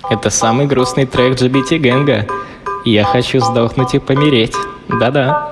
Это самый грустный трек GBT Гэнга. Я хочу сдохнуть и помереть. Да-да.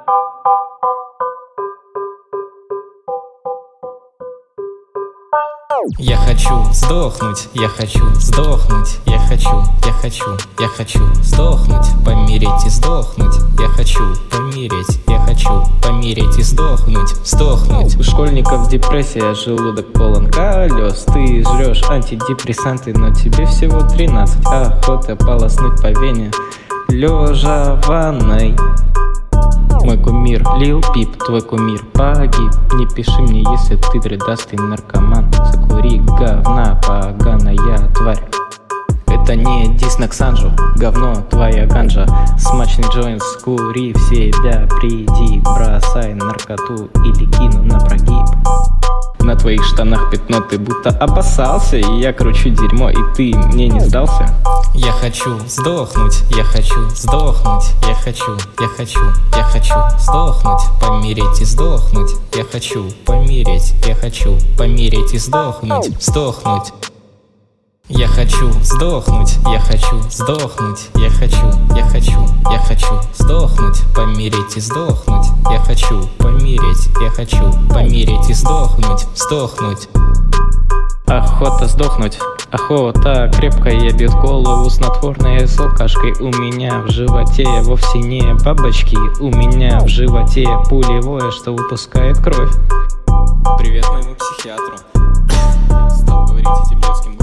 Я хочу сдохнуть, я хочу сдохнуть, я хочу сдохнуть, помереть и сдохнуть. Я хочу помереть и сдохнуть. У школьников депрессия, желудок полон колес. Ты жрешь антидепрессанты, но тебе всего 13. Охота полоснуть по вене, лежа в ванной. Мой кумир Лил Пип, твой кумир погиб. Не пиши мне, если ты бредастый наркоман. Закури, говна, поганая тварь. Это не дис на Ксанжу, говно твоя ганжа. Смачный джойнт, скури в себя, приди, бросай наркоту или кину на прогиб. На твоих штанах пятно, ты будто обоссался. И я кручу дерьмо, и ты мне не сдался. Я хочу сдохнуть, я хочу сдохнуть, я хочу сдохнуть, помереть и сдохнуть. Я хочу помереть и сдохнуть. Я хочу сдохнуть, я хочу сдохнуть, я хочу сдохнуть, помереть и сдохнуть. Я хочу помереть и сдохнуть. Охота сдохнуть, охота крепкая, бьет голову снотворной с алкашкой. У меня в животе вовсе не бабочки, у меня в животе пулевое, что выпускает кровь. Привет моему психиатру. Стал говорить этим детским голосом.